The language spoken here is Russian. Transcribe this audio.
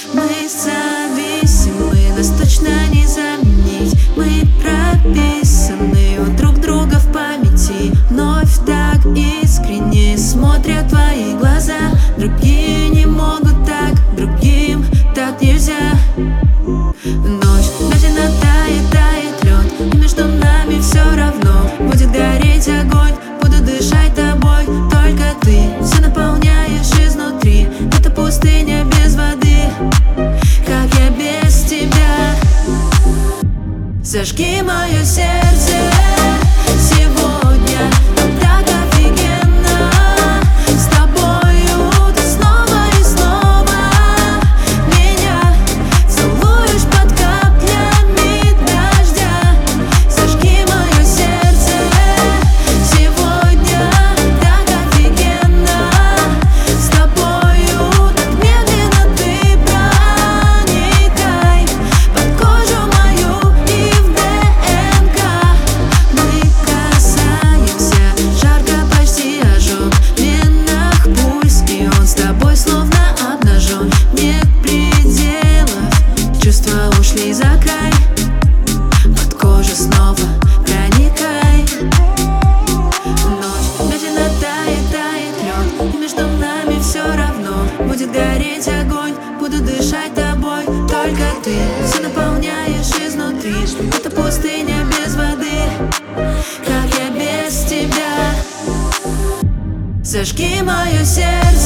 Мы зависимы, нас точно не заменить. Мы прописаны у друг друга в памяти. Вновь так искренне смотрят твои глаза. Другие не могут так, другим так нельзя. Ночь медленно тает, тает лед, и между нами все равно будет гореть огонь. Буду дышать тобой, только ты все наполняешь изнутри. Это пустыня без воды, как я без тебя. Зажги мое сердце сегодня, так офигенно. С тобою ты снова и снова меня целуешь под каплями дождя. Зажги мое сердце сегодня, так офигенно. С тобою так медленно ты проникай под кожу мою и в ДНК. Мы касаемся, жарко, почти ожог. В венах пульс, и он с тобой словно обнажен. Нет пределов, чувства ушли за край. Под кожу снова проникай. Ночь медленно тает, тает лед, и между нами все равно будет гореть огонь. Буду дышать тобой, только ты все наполняешь изнутри. Это пустыня без воды, как я без тебя. Зажги мое сердце